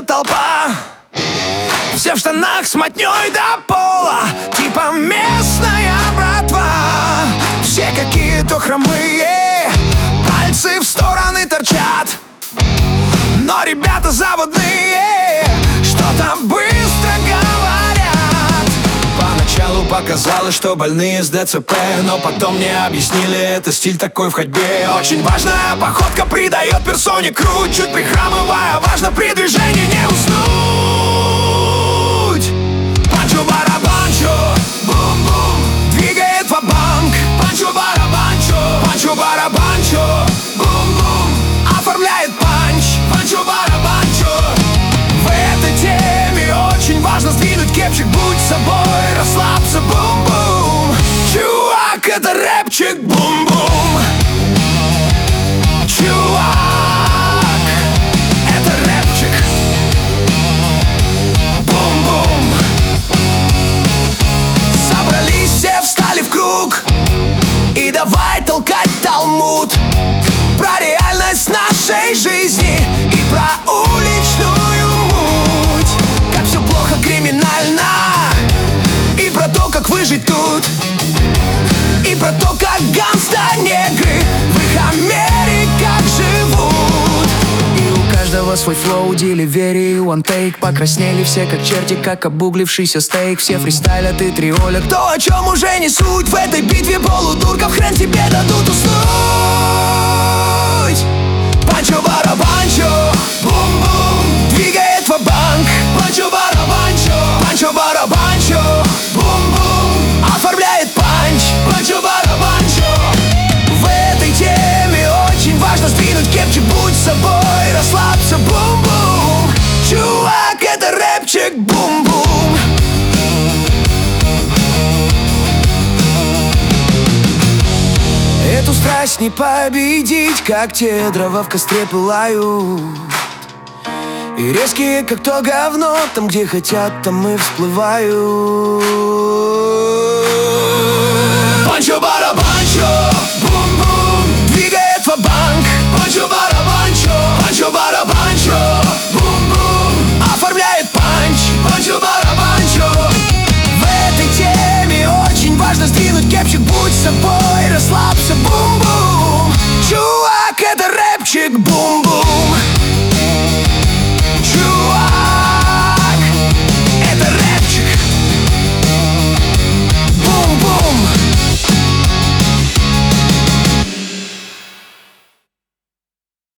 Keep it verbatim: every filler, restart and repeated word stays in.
толпа, все в штанах с мотней до пола, типа местная братва. Все какие-то хромые, пальцы в стороны торчат, но ребята заводные что-то быстро говорят. Поначалу показалось, что больные с ДЦП, но потом мне объяснили, это стиль такой в ходьбе. Очень важная походка придает персоне круть, чуть прихрамывая, важно при движении не уснуть. Панчо-барабанчо, бум-бум, двигает ва-банк. Панчо-барабанчо, панчо-барабанчо, бум-бум, оформляет панч. Панчо-барабанчо. В этой теме очень важно сдвинуть кепчик, будь собой, расслабься, бум-бум. Чувак, это рэпчик, бум-бум. Чувак, это рэпчик, бум-бум. Собрались все, встали в круг и давай толкать талмуд про реальность нашей жизни и про уличную муть. Как все плохо, криминально, и про то, как выжить тут, и про то, как гангста-негры в их Америках живут. И у каждого свой флоу, деливери, one take. Покраснели все как черти, как обуглившийся стейк. Все фристайлят и триолят, то о чем уже не суть. В этой битве полудурков хрен тебе дадут уснуть. Панчо-барабанчо, бум-бум, двигает ва-банк. Панчо-барабанчо, панчо-барабанчо, бум-бум, оформляет панч. Панчо-барабанчо. В этой теме очень важно сдвинуть кепчик, будь собой, расслабься, бум-бум. Чувак, это рэпчик, бум-бум. Эту страсть не победить, как те дрова в костре пылают. И резкие, как то говно, там, где хотят, там и всплывают.